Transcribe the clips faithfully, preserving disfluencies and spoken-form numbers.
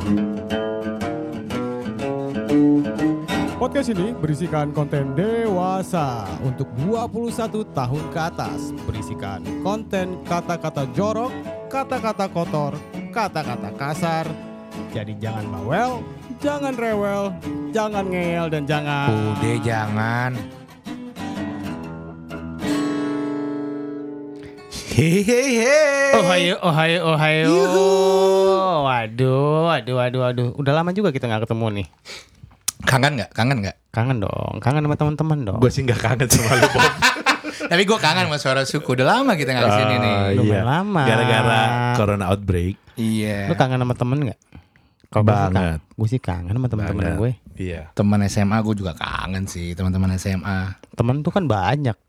Podcast ini berisikan konten dewasa untuk dua puluh satu tahun ke atas. Berisikan konten kata-kata jorok, kata-kata kotor, kata-kata kasar. Jadi jangan bawel, jangan rewel, jangan ngeyel, dan jangan... Udah jangan. Hehehe. Ohayo, ohayo, ohayo. Waduh, waduh, waduh, waduh. Udah lama juga kita gak ketemu nih. Kangen gak? Kangen gak? Kangen dong, kangen sama teman-teman dong. Gue sih gak kangen sama lu, Bob. Tapi gue kangen sama suara suku. Udah lama kita gak kesini nih. Lumayan lama. Gara-gara corona outbreak. Iya. Lu kangen sama temen gak? Kalo banget. Gue sih kangen sama teman-teman gue. Iya. Teman S M A gue juga kangen sih. Teman-teman S M A. Temen tuh kan banyak.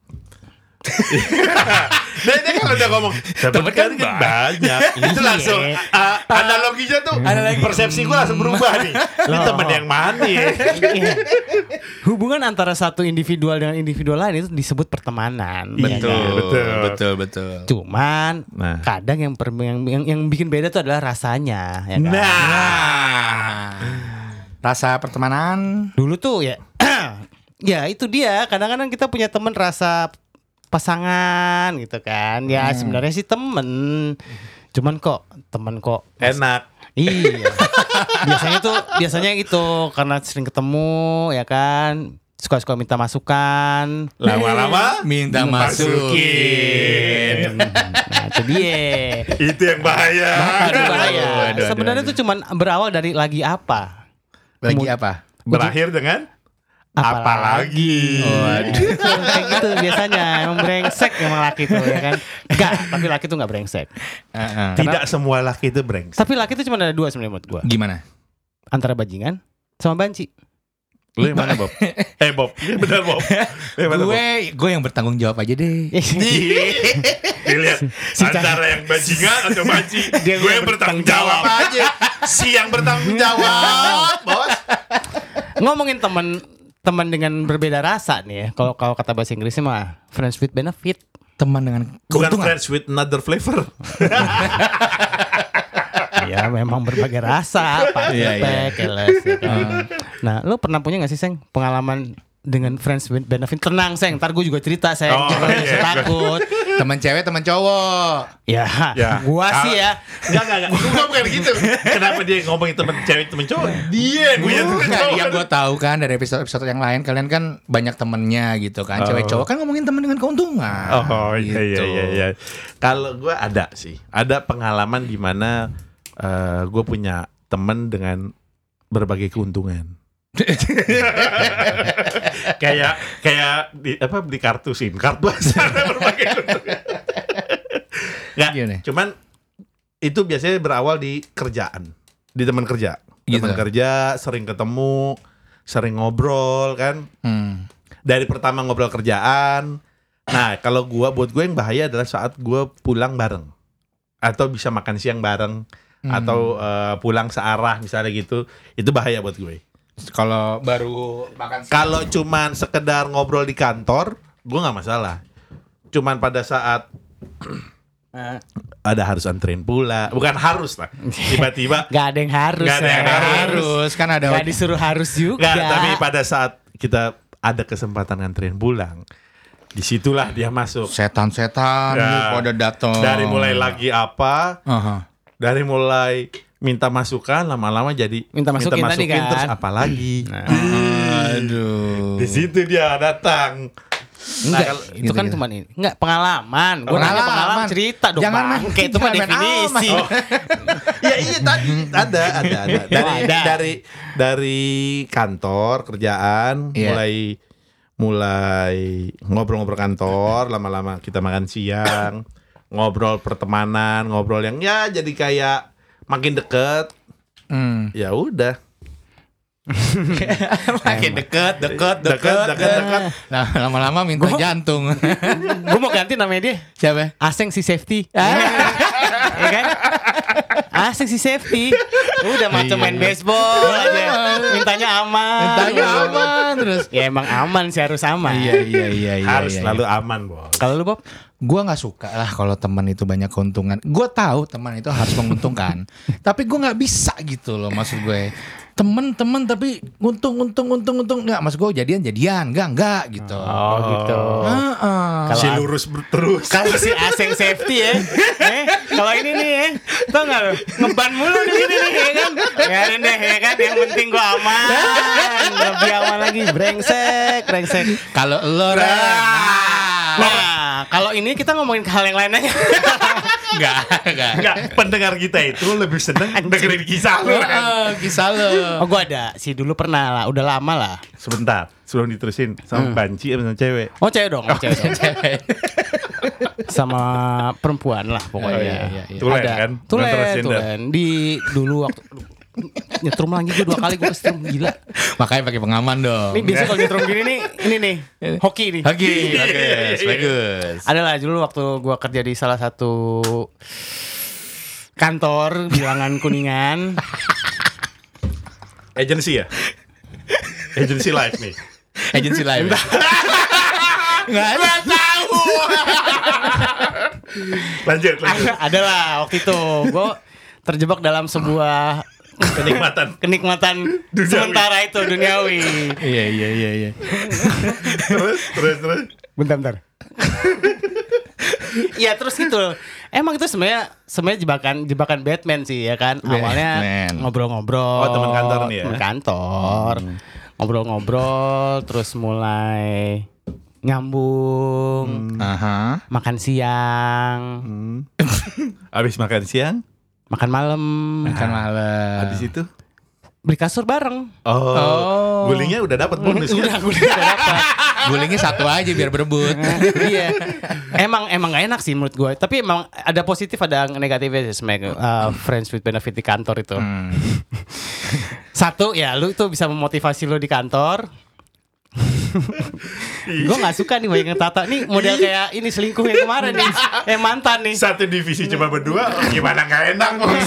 Nah ini kalau udah ngomong temen kan, kan banyak. Itu langsung uh, analoginya tuh Analogi. persepsi gue langsung berubah nih. Ini Loh. temen yang mana ya? Hubungan antara satu individual dengan individual lain itu disebut pertemanan. Betul, Iya, betul. betul, betul. Cuman Nah. kadang yang, per, yang yang yang bikin beda tuh adalah rasanya, ya kan? Nah, rasa pertemanan. Dulu tuh ya, ya itu dia. Kadang-kadang kita punya temen rasa pasangan gitu kan. Ya sebenarnya sih temen. Cuman kok temen kok Enak. iya. Biasanya tuh biasanya itu karena sering ketemu ya kan. Suka-suka minta masukan. Lama-lama Minta masukin. Nah, itu dia. itu yang bahaya. Itu bahaya. Aduh, aduh, Sebenarnya aduh. tuh cuman berawal dari lagi apa? Lagi Mud- apa? Berakhir dengan apalagi. Waduh. Kayak gitu biasanya. Emang brengsek emang laki tuh ya kan. Enggak, tapi laki tuh enggak brengsek. Uh-uh. Tidak semua laki itu brengsek. Tapi laki tuh cuma ada dua sebenarnya menurut gua. Gimana? Antara bajingan sama banci. Lu yang mana, Bob? Eh, Bob. Ini benar, Bob. Ini benar, Bob. Gue, gue yang bertanggung jawab aja deh. Dilihat antara yang bajingan atau banci. Dia Gue yang bertanggung jawab aja. Si yang bertanggung jawab, Bos. Ngomongin teman teman dengan berbeda rasa nih ya. Kalau kalau kata bahasa Inggrisnya mah friends with benefit. Teman dengan Bukan keuntungan. friends with another flavor. Ya memang berbagai rasa, Pak. Iya, iya. Keles, ya kan. Nah, lu pernah punya gak sih, Seng, pengalaman dengan friends with benefit? Tenang, Seng, ntar gue juga cerita, Seng. Oh, Jangan iya. usah takut. Teman cewek, teman cowok. Ya, Ya. gua Ah. sih ya. Enggak, enggak, enggak. Gue bukan gitu. Kenapa dia ngomongin temen cewek, temen cowok? Dia yang punya temen Bukan, cowok. yang gue tahu kan dari episode-episode yang lain, kalian kan banyak temennya gitu kan. Cewek Oh. cowok kan ngomongin teman dengan keuntungan. Oh iya iya Gitu. iya iya. Kalau gue ada sih, ada pengalaman di mana uh, gue punya temen dengan berbagai keuntungan. kayak kayak di apa di kartu SIM card ada berbagai keuntungan. Nggak, Gimana? cuman itu biasanya berawal di kerjaan, di teman kerja, Gitu. teman kerja sering ketemu, sering ngobrol kan. Hmm. Dari pertama ngobrol kerjaan. Nah, kalau gua buat gue yang bahaya adalah saat gua pulang bareng atau bisa makan siang bareng Hmm. atau uh, pulang searah misalnya gitu. Itu bahaya buat gue. Kalau baru makan siang. Kalau cuman sekedar ngobrol di kantor, gua nggak masalah. Cuman pada saat ada harus anterin pula, bukan harus lah. Tiba-tiba Gak ada yang harus. Nggak ada yang Seng. harus. kan ada Gak disuruh harus juga. nggak, tapi pada saat kita ada kesempatan nganterin pulang, disitulah dia masuk. setan-setan Ya. nih pada datang. Dari mulai lagi apa, Aha. dari mulai minta masukan, lama-lama jadi Minta masukin tadi kan. terus apa lagi? Aduh. Di situ dia datang. Enggak, kalau- itu gitu, kan gitu. cuma ini. Enggak, pengalaman. Gue nanya Pengalaman. pengalaman, cerita dong. Jangan Bang. main- Kayak itu mah jangan main definisi. aman. Ya iya tadi ada ada ada dari Oh, ada. dari dari kantor kerjaan Iya. mulai mulai ngobrol-ngobrol kantor, lama-lama kita makan siang, ngobrol pertemanan, ngobrol yang ya jadi kayak makin deket. Hmm. Ya udah. Makin deket, deket, Deket, deket, deket, deket. Nah, lama-lama minta Gua- jantung. Gue mau ganti namanya dia. Siapa? Aseng si safety. Ya kan? Aseng si safety. Udah macam main baseball aja. Mintanya aman. Mintanya aman terus. Ya emang aman sih, harus aman. Iya, iya, iya, iya. Harus iya, selalu aman, Bos. Kalau lu, Bob? Gue nggak suka lah kalau teman itu banyak keuntungan. Gue tahu teman itu harus menguntungkan, tapi gue nggak bisa gitu loh, maksud gue. Temen-temen tapi untung untung untung untung nggak, maksud gue jadian jadian nggak nggak gitu. Oh gitu. Heeh. Si lurus terus. Kalau si Aseng safety ya, eh, kalau ini nih, eh, tau nggak lo, ngeban mulu di sini nih, ya kan? Biarin deh, ya kan? Yang penting gua aman, lebih aman lagi, brengsek, brengsek. Kalau lo Ren, Nah, kalau ini kita ngomongin hal yang lain aja. nggak nggak. Enggak, pendengar kita itu lebih seneng dengerin kisah lu. Ren. Oh, kisah lo. Oh, gua ada, sih dulu pernah lah, udah lama lah. Sebentar, sebelum diterusin sama banci sama cewek. Oh cewek dong, oh, cewek dong. Cewek. Sama perempuan lah pokoknya. Oh, iya, iya, iya. Tulen Ada. kan? Tulen, Terusin dah. tulen. Di dulu waktu nyetrum lagi gue dua kali gue kesetrum gila. Makanya pakai pengaman dong. Ini biasa kalau nyetrum gini nih, ini nih hoki nih. Oke, bagus, bagus. Adalah dulu waktu gue kerja di salah satu kantor bilangan Kuningan. Agency ya? Agency live nih. Agency live. Nggak tahu. Lanjut, lanjut. Adalah waktu itu gue terjebak dalam sebuah Kenikmatan. kenikmatan Duniawi. sementara itu duniawi. Iya iya iya iya. Terus, terus, terus. Bentar, bentar. Iya terus itu emang itu sebenarnya sebenarnya jebakan jebakan Batman sih ya kan. Awalnya Batman. ngobrol-ngobrol. Oh, teman kantor nih ya? Teman kantor. Ngobrol-ngobrol terus mulai nyambung, Aha. makan siang, Hmm. Abis makan siang, makan malam, Makan malam. habis itu beli kasur bareng. oh, Oh. gulingnya udah dapat bonus kan? Udah gue udah dapat. Gulingnya satu aja biar berebut. Iya. Emang emang gak enak sih menurut gue. Tapi emang ada positif ada negatifnya sih sebenarnya. Uh, friends with benefit di kantor itu. Hmm. Satu ya lu tuh bisa memotivasi lu di kantor. Gue gak suka nih banyak yang tata. Nih model kayak ini selingkuh yang kemarin nih. Yang mantan nih. Satu divisi cuma berdua, gimana gak enak bos?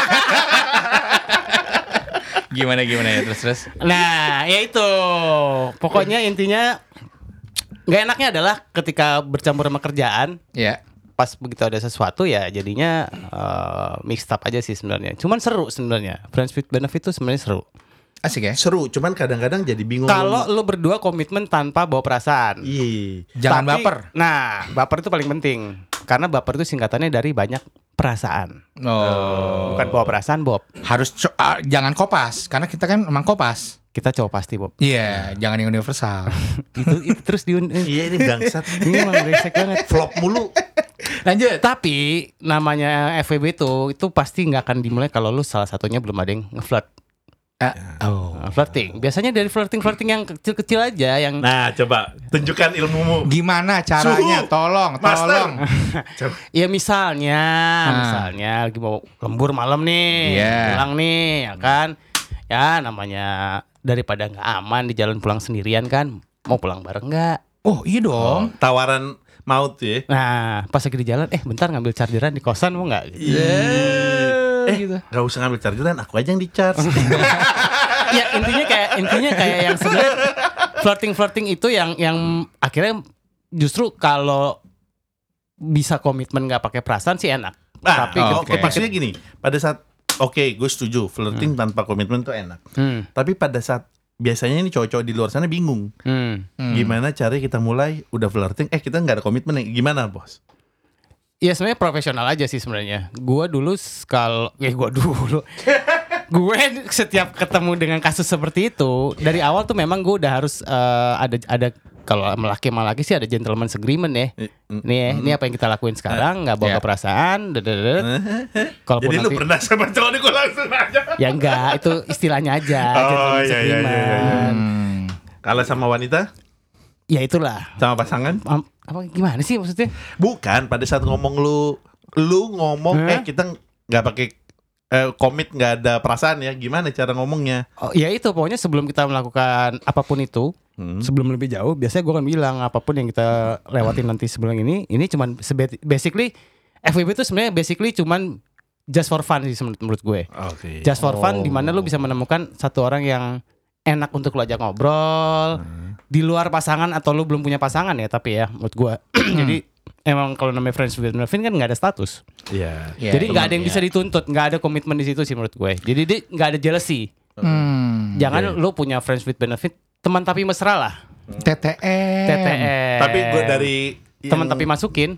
Gimana gimana ya terus terus. Nah ya itu. Pokoknya intinya gak enaknya adalah ketika bercampur sama kerjaan. Ya. Pas begitu ada sesuatu ya jadinya uh, mixed up aja sih sebenarnya. Cuman seru sebenarnya. Friends with benefit itu sebenarnya seru. Asik ya. Seru, cuman kadang-kadang jadi bingung. Kalau lu berdua komitmen tanpa bawa perasaan. Iya. Jangan Tapi- baper. Nah, baper itu paling penting. Karena baper itu singkatannya dari banyak perasaan. Oh. Bukan bawa perasaan, Bob. Harus co- ah, jangan kopas karena kita kan emang kopas. Kita cowok pasti, Bob. Iya, jangan yang universal. itu itu terus di Iya ini bangsat. ini emang brengsek banget. Flop mulu. Lanjut. Tapi namanya F W B itu itu pasti nggak akan dimulai kalau lu salah satunya belum ada yang ngeflirt. Ah, oh. Nah, flirting. Biasanya dari flirting-flirting yang kecil-kecil aja yang Nah coba tunjukkan ilmumu. Gimana caranya? Suhu. Tolong, Master. tolong. Coba. ya misalnya, Ah. misalnya lagi mau lembur malam nih, Iya. pulang nih, ya kan? Ya namanya daripada nggak aman di jalan pulang sendirian kan, mau pulang bareng nggak? Oh, iya dong. Tawaran maut ya. Nah, pas lagi di jalan, eh bentar ngambil chargeran di kosan mau nggak? Gitu. Eh, gitu. gak usah ngambil chargeran, aku aja yang di charge. Ya intinya kayak intinya kayak yang sebenarnya flirting flirting itu yang yang akhirnya justru kalau bisa komitmen nggak pakai perasaan sih enak. Nah, Tapi oh, ketika- oke, maksudnya gini, pada saat oke, gue setuju, flirting tanpa komitmen tuh enak. Hmm. Tapi pada saat biasanya ini cowok-cowok di luar sana bingung, Hmm. Hmm. gimana caranya kita mulai udah flirting, eh kita nggak ada komitmen nih, gimana bos? Ya sebenarnya profesional aja sih sebenarnya. Gua dulu kalau ya gua dulu gue setiap ketemu dengan kasus seperti itu dari awal tuh memang gue udah harus eh, ada ada kalau laki sama laki sih ada gentleman's agreement ya. Eh, mm, Nih ya, ini apa yang kita lakuin sekarang nggak bawa Ya. ke perasaan. dadadadad. Kalaupun Jadi lu nanti- pernah sama cowok nih, gue langsung aja. Ya enggak, itu istilahnya aja. Oh, gentleman's iya, iya, iya, iya. agreement. Hmm. Kalau sama wanita, Ya itulah. sama pasangan, Am- apa gimana sih maksudnya? bukan pada saat ngomong lu, lu ngomong, Hah? eh kita nggak pakai eh, komit, nggak ada perasaan ya, gimana cara ngomongnya? Oh, ya itu pokoknya sebelum kita melakukan apapun itu, Hmm. sebelum lebih jauh, biasanya gue akan bilang apapun yang kita lewatin nanti sebelum ini, ini cuman sebe- basically F W B itu sebenarnya basically cuman just for fun sih menurut, menurut gue. Oke. Just for fun Oh. di mana lu bisa menemukan satu orang yang enak untuk lu ajak ngobrol di luar pasangan atau lu belum punya pasangan ya tapi ya menurut gue. Jadi emang kalau namanya friends with benefit kan nggak ada status. Iya. Ya, Jadi nggak ada yang ya. bisa dituntut, nggak ada komitmen di situ sih menurut gue. Jadi dia nggak ada jealousy. Hmm. Jangan lu punya friends with benefit, teman tapi mesra lah. T T M. T T M. Tapi gue dari teman yang- tapi masukin.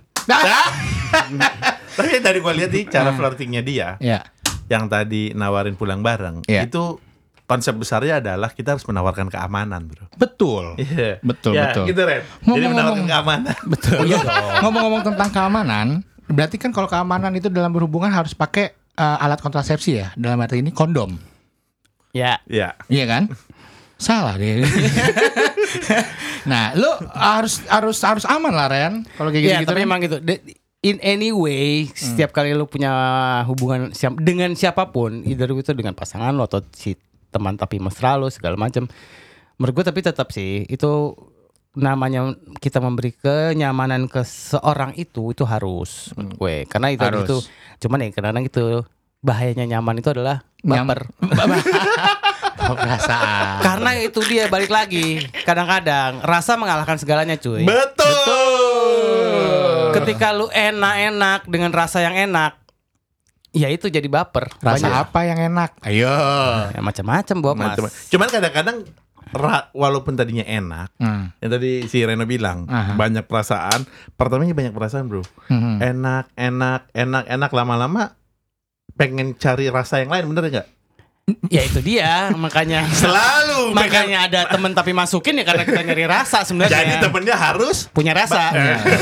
Tapi dari gue lihat nih cara flirtingnya dia, Ya. yang tadi nawarin pulang bareng, Iya. itu konsep besarnya adalah kita harus menawarkan keamanan, bro. Betul. Iya. Betul, ya, betul. gitu Ren. Jadi Ngomong-ngomong. menawarkan keamanan. Betul. Iya Ya. Ngomong-ngomong tentang keamanan, berarti kan kalau keamanan itu dalam berhubungan harus pakai uh, alat kontrasepsi ya. Dalam arti ini kondom. Ya. Iya. Iya kan? Salah deh. Nah, lu harus harus harus aman lah Ren. Kalau kayak Iya, gitu-gitu. tapi Ren. emang gitu. De- In any way, setiap kali lu punya hubungan siap, dengan siapapun, either itu dengan pasangan lo atau si teman tapi mesra lo segala macam. Menurut gue tapi tetap sih itu namanya kita memberi kenyamanan ke seorang itu itu harus menurut gue. Karena itu Harus. itu cuman ya kadang-kadang itu bahayanya nyaman itu adalah Nyam- baper. Oh, perasaan. Karena itu dia balik lagi. Kadang-kadang rasa mengalahkan segalanya, cuy. Betul. Ketika lu enak-enak dengan rasa yang enak, ya itu jadi baper. Rasa Banyak. apa yang enak? Ayo. Ya, macam-macam Bob, Mas. Macam- Cuman kadang-kadang ra- walaupun tadinya enak, Hmm. yang tadi si Reno bilang Aha. banyak perasaan, pertamanya banyak perasaan, bro. Hmm. Enak, enak, enak, enak, lama-lama pengen cari rasa yang lain, bener nggak? Ya itu dia, makanya Selalu makanya ada temen tapi masukin ya karena kita nyari rasa sebenarnya. Jadi temennya harus punya rasa.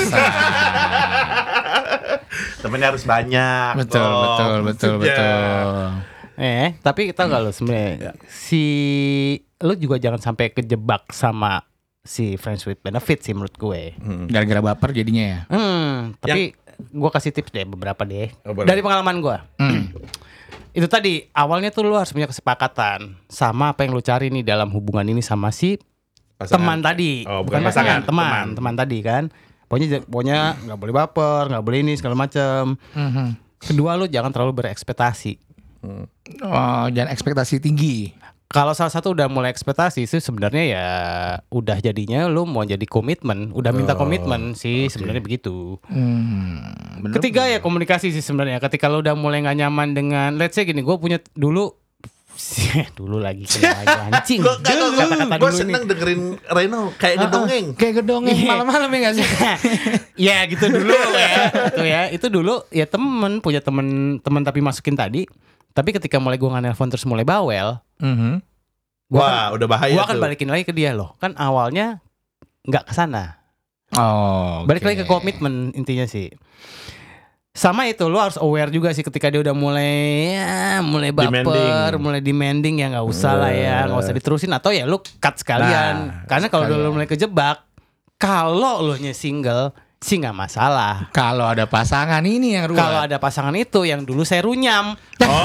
temennya harus banyak. Betul, Bob. betul, betul, Maksudnya. betul. Eh, tapi kita nggak lo sebenarnya si lu juga jangan sampai kejebak sama si friends with benefit sih menurut gue. Hmm. Gara-gara baper jadinya ya. Hmm, tapi gue kasih tips deh beberapa deh Oh, boleh. dari pengalaman gue. Hmm. Itu tadi awalnya tuh lu harus punya kesepakatan sama apa yang lu cari nih dalam hubungan ini sama si Pasangan. teman tadi. Oh, bukan pasangan, teman, teman. teman tadi kan. Pokoknya pokoknya nggak boleh baper, nggak boleh ini segala macam. Mhm. Kedua lu jangan terlalu berekspektasi. Oh, jangan ekspektasi tinggi. Kalau salah satu udah mulai ekspektasi sih sebenarnya ya udah jadinya lu mau jadi komitmen, udah minta Oh, komitmen sih sebenarnya begitu. Hmm. Bener. Ketiga ya komunikasi sih sebenarnya. Ketika lu udah mulai nggak nyaman dengan, let's say gini, gue punya dulu, dulu lagi kayak lagi anjing. Gue Kata-kata gue dulu nih. seneng dengerin Reno kayak ngedongeng. Kayak gedongeng Iya. malam-malam ya gak sih? Ya gitu dulu ya, itu ya, itu dulu ya temen punya temen temen tapi masukin tadi. Tapi ketika mulai gue nggak nelfon terus mulai bawel, Mhm. gue Wah, udah bahaya gue akan tuh. balikin lagi ke dia loh. Kan awalnya nggak kesana. Oh. Balik oke. lagi ke komitmen intinya sih. Sama itu lo harus aware juga sih ketika dia udah mulai ya, mulai baper, Demanding. mulai demanding ya nggak usah lah ya, nggak usah diterusin atau ya lo cut sekalian. Nah, Karena kalau sekalian. udah lo mulai kejebak, kalau lo nya single sih nggak masalah. Kalau ada pasangan ini yang ruwet. Kalau ada pasangan itu yang dulu saya runyam,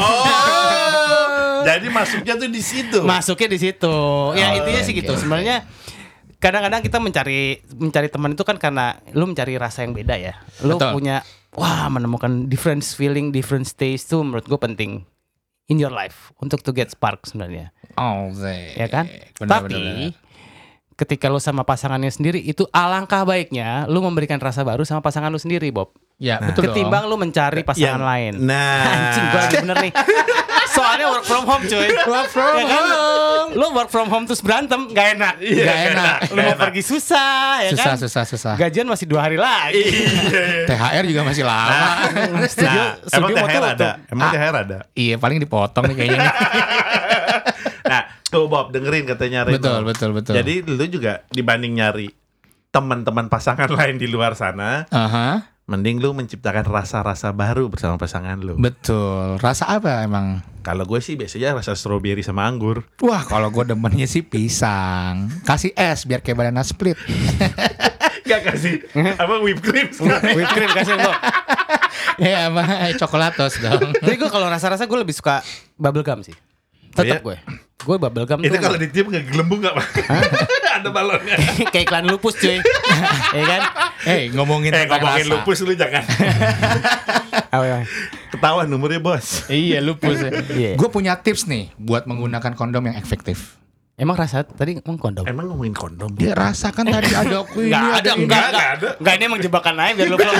Oh. Jadi masuknya tuh di situ. masuknya di situ. Ya Oh, intinya sih oke, gitu. oke. Sebenarnya kadang-kadang kita mencari mencari teman itu kan karena lu mencari rasa yang beda ya. Lu Betul. punya wah menemukan different feeling, different taste tuh menurut gue penting in your life untuk to get spark sebenarnya. Oh, Zek. Ya kan? Benar, Tapi benar, benar. ketika lu sama pasangannya sendiri itu alangkah baiknya lu memberikan rasa baru sama pasangan lu sendiri, Bob. Ya, betul dong. Ketimbang lu mencari pasangan Yang- lain. Nah. Anjing gua lagi bener nih. Soalnya work from home cuy. Work from Ya kan? home. Lu work from home terus berantem gak enak. Iya, Nggak enak. Lu mau pergi susah ya Susah, kan. susah, susah. Gajian masih dua hari lagi. Iya. T H R juga masih lama. Nah, Studio, emang studio mau T H R tutup. ada. Emang Ah. T H R ada. Iya, paling dipotong nih kayaknya. nih. Nah, tuh Bob dengerin katanya Reno. Betul, betul, betul. Jadi lu juga dibanding nyari teman-teman pasangan lain di luar sana, Aha. mending lu menciptakan rasa-rasa baru bersama pasangan lu. Betul. Rasa apa emang? Kalau gue sih biasanya rasa stroberi sama anggur. Wah, kalau gue demennya sih pisang. Kasih es biar kayak banana split. Gak kasih apa whipped cream. Whipped cream kasih lo. Ya, sama coklatos dong. Jadi gue kalau rasa-rasa gue lebih suka bubble gum sih. Tetap Iya. gue. Gue bubble gum Itu tuh kalau ditiup nggak gelembung nggak Pak? Ada balonnya. kayak iklan lupus cuy. Ya kan? Eh, ngomongin Eh tentang ngomongin rasa. lupus lu jangan. Oh, iya. Ketahuan umurnya bos. Iya, lupus. Iya. Gue punya tips nih buat menggunakan kondom yang efektif. Emang rasa tadi emang kondom? Emang ngomongin kondom? Dia rasakan tadi ada ini Enggak ada, ada ini. enggak, Enggak enggak, ada. enggak, ini emang jebakan aja biar lu flop.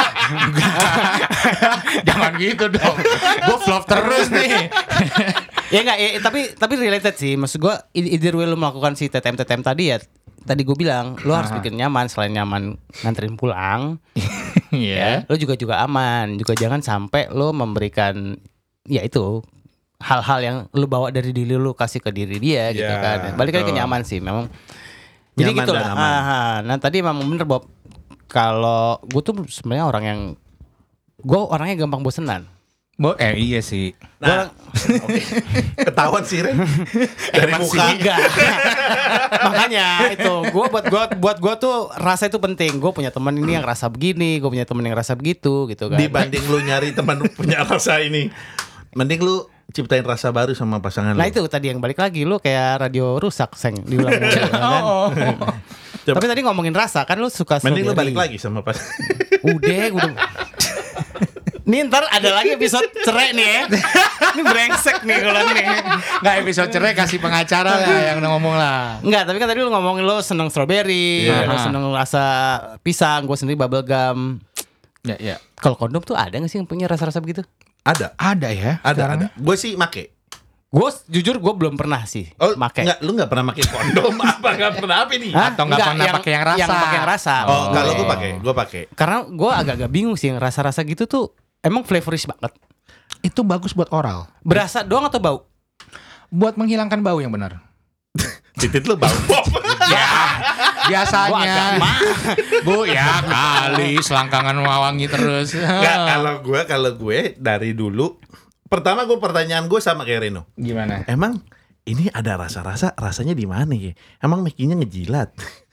Jangan gitu dong. Gue flop terus nih. Ya enggak, ya, tapi tapi related sih. Maksud gua either way lu melakukan si T T M T T M tadi ya. Tadi gue bilang, lu harus bikin nyaman. Selain nyaman nganterin pulang, Iya. lu juga juga aman. Juga jangan sampai lu memberikan ya itu hal-hal yang lu bawa dari diri lu kasih ke diri dia gitu Ya, kan. Balik lagi ke betul. nyaman sih memang. Jadi Nyaman gitu dan lah. aman. Ah, ah. Nah tadi emang bener Bob. Kalau gue tuh sebenarnya orang yang gue orangnya gampang bosenan. Bo, eh iya sih. Nah, oke. Ketahuan sih Ren. Dari Emang muka. sih enggak. Makanya itu gue buat gue buat gue tuh rasa itu penting. Gue punya teman ini yang rasa begini, gue punya teman yang rasa begitu gitu kan. Dibanding lu nyari teman punya rasa ini, mending lu ciptain rasa baru sama pasangan Nah lu. itu tadi yang balik lagi lu kayak radio rusak seng diulang mulu, ya kan? Coba. Tapi tadi ngomongin rasa kan lu suka Mending lu strawberry. balik lagi sama pasangan. Udah, udah. Nih ntar ada lagi episode cerai nih ya. Ini brengsek nih kalau nih. Nggak episode cerai kasih pengacara lah yang ngomong lah. Enggak, tapi kan tadi lu ngomongin lu seneng strawberry, Iya. lu seneng rasa pisang, gue sendiri bubble gum. Ya ya. Kalau kondom tuh ada gak sih yang punya rasa-rasa begitu? Ada, Ada ya. ada, sekarang? ada. Gue sih make. Gue jujur gue belum pernah sih Oh, make. enggak, lu enggak pernah pakai kondom apa enggak pernah apa nih? Hah? Atau nggak Enggak, pernah pakai yang rasa? Yang pakai yang rasa. Oh, kalau gue Boleh. pakai, gue pakai. Karena gue agak-agak bingung sih yang rasa-rasa gitu tuh emang flavorish banget. Itu bagus buat oral. Berasa doang atau bau? Buat menghilangkan bau yang benar. Titit lu bau. Ya, Gua agak biasanya. mah. Bu, ya kali selangkangan wangi terus. Enggak, kalau gue kalau gue dari dulu pertama gue pertanyaan gue sama kayak Reno. Gimana? Emang ini ada rasa-rasa rasanya di mana ya? Emang Mickey-nya ngejilat.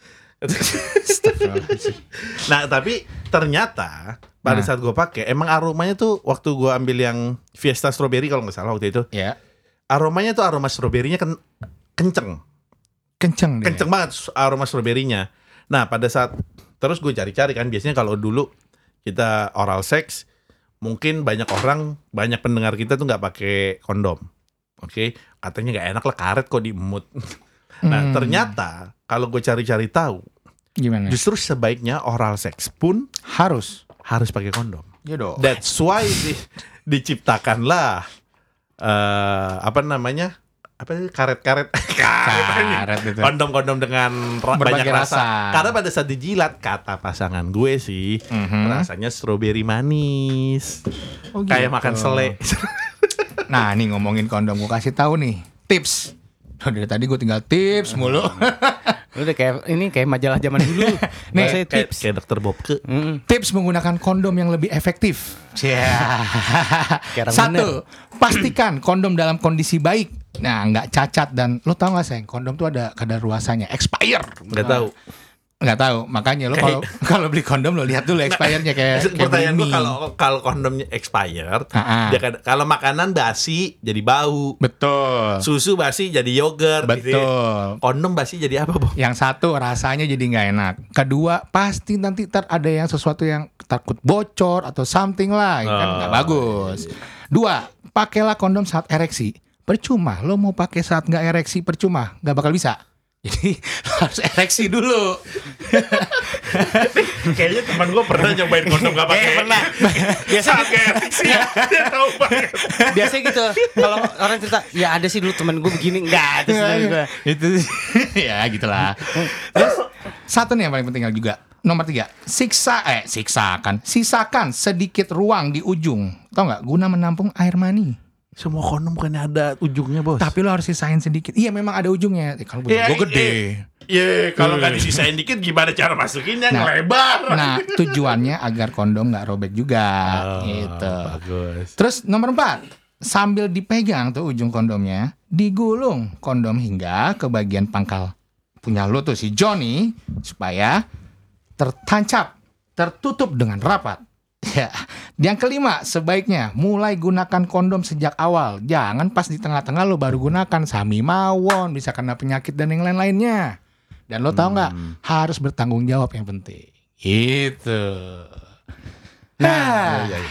Nah, tapi ternyata pada Nah. saat gue pakai emang aromanya tuh waktu gue ambil yang Fiesta Strawberry kalau nggak salah waktu itu. Ya, Aromanya tuh aroma stroberinya ken- kenceng. kenceng deh. Kenceng banget aroma stroberinya. Nah, pada saat terus gue cari-cari kan biasanya kalau dulu kita oral sex mungkin banyak orang, banyak pendengar kita tuh nggak pakai kondom. Oke, katanya nggak enak lah karet kok diemut. Nah, Hmm. ternyata kalau gue cari-cari tahu, Gimana? justru sebaiknya oral sex pun Harus. harus pakai kondom. Ya dong. That's why di, diciptakanlah eh apa namanya? Apa sih? karet-karet Karet itu. kondom-kondom dengan ra- Berbagai banyak rasa. rasa. Karena pada saat dijilat kata pasangan gue sih Mhm. rasanya stroberi manis. Oh, Kayak gitu. makan selai. Nah, nih ngomongin kondom gue kasih tahu nih tips. Oh, dari tadi gue tinggal tips mulu. Lu udah kayak ini kayak majalah zaman dulu. Nih, Bahasanya kayak, tips. kayak dokter Bobke. Mm. Tips menggunakan kondom yang lebih efektif. Ya. Kayak orang Satu, pastikan kondom dalam kondisi baik. Nah, nggak cacat dan lo tau nggak sayang, kondom tuh ada kadaluarsanya, expire. Nggak tahu. Nggak tahu, makanya lo kalau kalau beli kondom lo lihat dulu expirednya kayak. kayak Pertanyaan gue Mimi. kalau kalau kondomnya expired, Ah, ah. dia kad- kalau makanan basi jadi bau, Betul. susu basi jadi yogurt, gitu ya. Betul. Kondom basi jadi apa, Bo? Yang satu rasanya jadi nggak enak. Kedua pasti nanti ntar ada yang sesuatu yang takut bocor atau something lah, ya kan Oh, nggak bagus. Dua, pakailah kondom saat ereksi. Percuma, lo mau pakai saat nggak ereksi percuma, nggak bakal bisa. Jadi lo harus ereksi dulu. Kayaknya teman gue pernah nyobain kondom gak pakai. Eh, pernah. Biasa Pakai sih. Dia tahu banget. biasanya gitu. Kalau orang cerita, ya ada sih dulu temen gue begini, enggak ada sih temen gue. Itu ya gitulah. Terus satu nih yang paling penting juga. Nomor tiga, siksa eh siksakan, sisakan sedikit ruang di ujung, tau nggak? Guna menampung air mani. Semua kondom bukannya ada ujungnya, Bos. Tapi lo harus sisain sedikit. Iya memang ada ujungnya. Eh, kalau Iya, gue gede. Iya, kalau nggak disisain dikit gimana cara masukinnya? Nah, Ngelebar. Nah tujuannya agar kondom nggak robek juga. Oh, gitu. bagus. Terus nomor empat, sambil dipegang tuh ujung kondomnya, digulung kondom hingga ke bagian pangkal punya lo tuh si Johnny supaya tertancap, tertutup dengan rapat. Ya. Yang kelima, sebaiknya mulai gunakan kondom sejak awal. Jangan pas di tengah-tengah lo baru gunakan, sami mawon, bisa kena penyakit dan yang lain-lainnya. Dan lo tahu nggak, harus bertanggung jawab yang penting. Gitu. Nah, Iya, iya.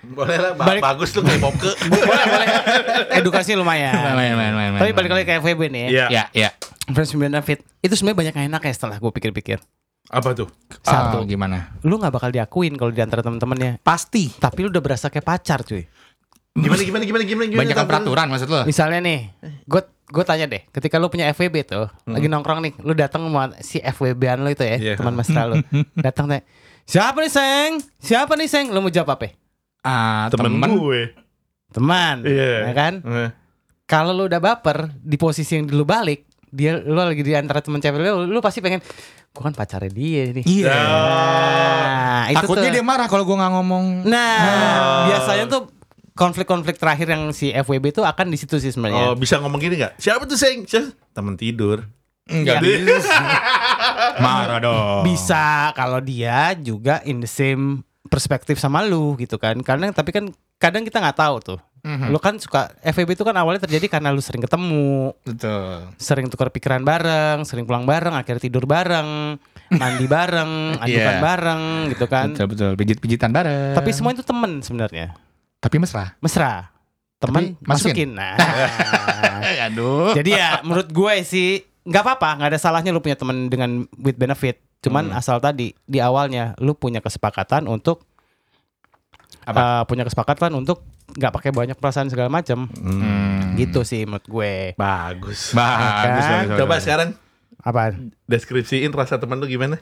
Boleh lah, ba- Balik- bagus tuh kayak Bobke. Boleh, boleh. Edukasi lumayan. Main, main, main, main, Tapi main. balik lagi ke F W B nih ya. Iya. Ya, ya. Friends with benefit. Itu sebenarnya banyak yang enak ya setelah gue pikir-pikir. Apa tuh? Ah, Satu. gimana? Lu gak bakal diakuin kalau diantara temen-temennya. Pasti. Tapi lu udah berasa kayak pacar cuy. Gimana gimana gimana gimana gimana? Banyak peraturan maksud lo? Misalnya nih, gue gue tanya deh, ketika lu punya F W B tuh, lagi nongkrong nih, lu datang sama si F W B-an lu itu ya, Iya. teman mesra lu, datang tanya, siapa nih Seng? Siapa nih Seng? Lu mau jawab apa? Ah, Temen, temen. gue. Teman, Iya. ya kan? Eh. Kalau lu udah baper di posisi yang lu balik, dia lu lagi di antara temen cewek lu, lu pasti pengen, gua kan pacarnya dia nih. Iya. Nah, itu Takutnya tuh. dia marah kalau gue nggak ngomong. Nah, Oh. biasanya tuh konflik-konflik terakhir yang si F W B tuh akan di situ sih Oh, sebenarnya. bisa ngomong gini enggak? Siapa tuh, Seng? Siapa? Temen tidur. Enggak bisa. Marah dong. Bisa kalau dia juga in the same perspektif sama lu gitu kan. Karena tapi kan kadang kita nggak tahu tuh. Mhm. Lu kan suka F W B itu kan awalnya terjadi karena lu sering ketemu, Betul. sering tukar pikiran bareng, sering pulang bareng, akhirnya tidur bareng, mandi bareng, adukan Iya. bareng gitu kan. Betul betul. Pijit-pijitan bareng. Tapi semua itu temen sebenarnya. Tapi mesra. Mesra. Temen Tapi masukin. masukin. Nah. Aduh. Jadi ya menurut gue sih nggak apa-apa, nggak ada salahnya lu punya teman dengan with benefit. Cuman Hmm. asal tadi di awalnya lu punya kesepakatan untuk Apa? uh, punya kesepakatan untuk nggak pakai banyak perasaan segala macam. Hmm. Gitu sih menurut gue. Bagus. Bagus. Kan? bagus, bagus, Coba bagus. sekarang Apaan? deskripsiin rasa temen lu gimana?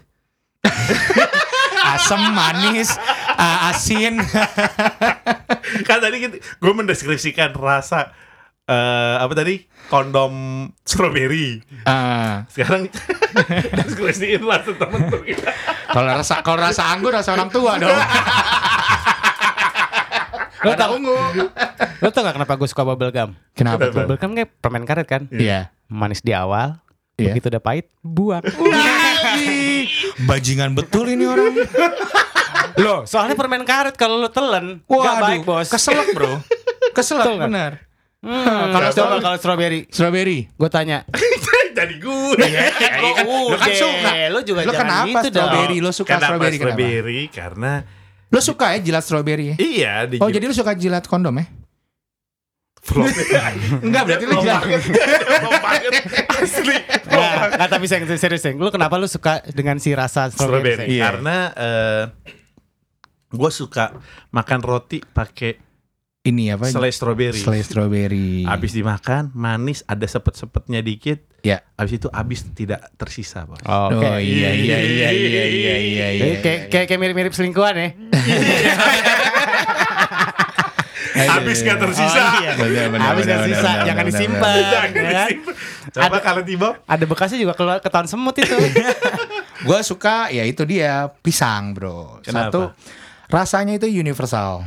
Asam, manis, ah, asin. Kan tadi gue mendeskripsikan rasa eh, apa tadi? Kondom strawberry. Ah, Sekarang deskripsiin rasa temen lu gimana? kalau rasa kalau rasa anggur rasa orang tua dong. Lo tau Lo tau gak kenapa gue suka bubble gum? Kenapa tuh? Bubble gum kayak permen karet kan? Iya. Manis di awal, Iya. begitu udah pahit, buang. Wih, bajingan betul ini orang. Loh, soalnya permen karet kalau lo telan nggak baik bos. Keselak bro. Keselak Betul nggak? benar. Hmm, kalau Nggak coba tahu. kalau strawberry, Strawberry. gue tanya. Jadi gue. Oh, Lo kan udah. suka. Lo juga Lo jangan kenapa gitu dong. strawberry? Lo suka Kenapa strawberry kenapa? strawberry? Karena Lo suka ya jilat strawberry ya? iya di Oh jadi lo suka jilat kondom ya? vlog. Enggak berarti lo jilat. Belum banget. Asli. Nah, nggak, tapi sayang, serius sayang. Lu kenapa lu suka dengan si rasa strawberry? Strawberry. Sayang? Iya. Karena eh gue suka makan roti pakai Ini apa? selai strawberry. Selai strawberry. Abis dimakan manis, ada sepet-sepetnya dikit. Ya. Abis itu abis tidak tersisa, bos. Oh, Oh Oke. iya iya iya iya iya iya. Jadi iya. kayak kayak kayak mirip-mirip selingkuhan ya. Abis nggak tersisa. Oh, iya. Benar, benar, Habis benar, nggak benar, sisa, benar, jangan benar, disimpan. Jangan ya kan? disimpan. Coba Ada- kalau tiba Ada bekasnya juga keluar ketahuan semut itu. Gue suka ya itu dia pisang bro. Kenapa? Satu rasanya itu universal.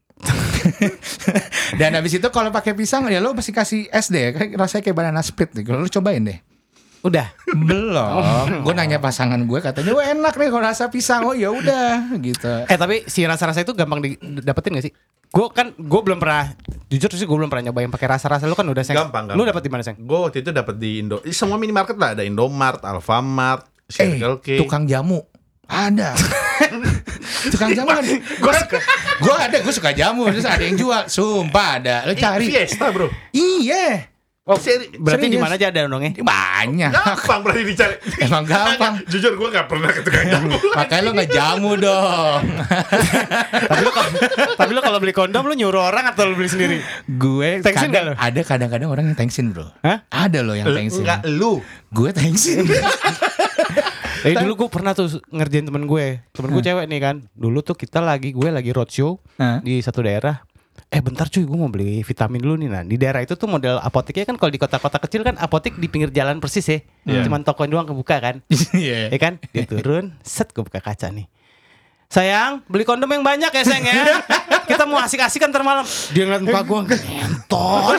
Dan habis itu kalau pakai pisang ya lo pasti kasih es deh. Kayak rasanya kayak banana split nih. Kalau lo cobain deh. Udah. Belum. Gue nanya pasangan gue katanya, wah enak nih kalau rasa pisang. Oh ya udah gitu. Eh tapi si rasa-rasa itu gampang didapetin gak sih? Gue kan gue belum pernah, jujur sih gue belum pernah nyobain pakai rasa-rasa. Lu kan udah seng. Gampang, Lu gampang. dapet di mana seng? gue waktu itu dapat di Indo. Di semua minimarket lah, ada Indomart, Alfamart, Eh Circle K. tukang jamu ada. Tukang jamu ada. Gue suka. Gue ada. Gue suka jamu. Terus ada yang jual. Sumpah ada. Lo Ih, cari. Fiesta, bro. Iya. Oh, seri- Berarti di Serius. mana aja ada dongnya? Banyak. gampang berarti dicari. Emang gampang. Jujur gue gak pernah ke tukang jamu. Makanya lo ngejamu dong. tapi lu kalau tapi lu kalau beli kondom lu nyuruh orang atau lu beli sendiri? Gue Thanksin kadang- nggak lo? ada kadang-kadang orang yang thanksin bro. Hah? Ada lo yang thanksin. Enggak lu. Gue thanksin. Eh dulu gue pernah tuh ngerjain temen gue. Temen gue cewek nih kan. Dulu tuh kita lagi gue lagi roadshow Hah? di satu daerah. Eh bentar cuy, gue mau beli vitamin dulu nih. Nah di daerah itu tuh model apoteknya kan, kalau di kota-kota kecil kan apotek di pinggir jalan persis ya. Iya. Cuman toko doang kebuka kan. Iya. Ya kan? Dia turun, set gue buka kaca nih. Sayang, beli kondom yang banyak ya sayang ya. Kita mau asik-asikan ntar malam. Dia ngeliat muka gue, ngentot.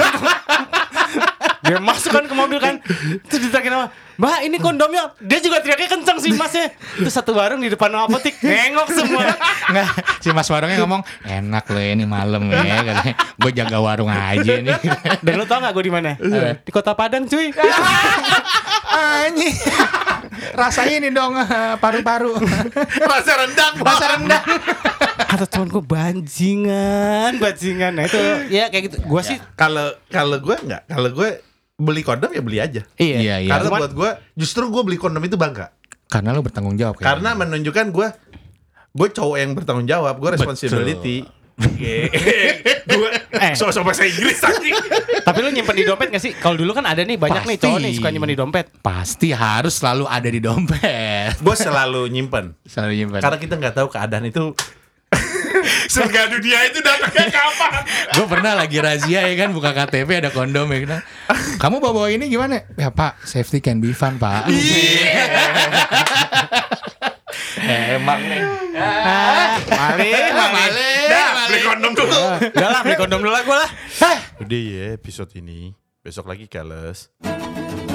Dia masuk kan ke mobil kan. Terus diterakin sama, Mbak ini kondomnya. Dia juga teriaknya kencang sih masnya. Terus satu warung di depan apotek, nengok semua. Nggak, si mas warungnya ngomong enak lo ini malam ya. Katanya, gue jaga warung aja nih. Dan lo tau gak gue di mana? Di Kota Padang cuy. Anjing. Rasain ini dong eh, paru-paru. Rasa rendang. Rasa rendang. Kata teman gue banjingan, banjingan. Nah itu ya kayak gitu. Gue sih Kalau kalau gue nggak, kalau gue beli kondom ya beli aja. iya. Iya, iya. Karena Cuman- buat gue, justru gue beli kondom itu bangga. Karena lo bertanggung jawab kayak Karena menunjukkan gue, gue cowok yang bertanggung jawab, gue responsibility. Gue Eh. so-so bahasa Inggris anjing. Tapi lu nyimpen di dompet gak sih? Kalau dulu kan ada nih banyak nih Pasti. cowok nih suka nyimpen di dompet. pasti harus selalu ada di dompet. Gue selalu nyimpen. Selalu nyimpen. Karena kita nggak tahu keadaan itu. Surga dunia itu datangnya kapan? Gue pernah lagi razia ya kan, buka K T P ada kondom ya kan. Kamu bawa-bawa ini gimana? Ya Pak, safety can be fun Pak. Emang nih. Malik, Malik. Dah, beli kondom dulu. Udah lah, beli kondom dulu lah gue lah. Udah ya episode ini. Besok lagi Keles.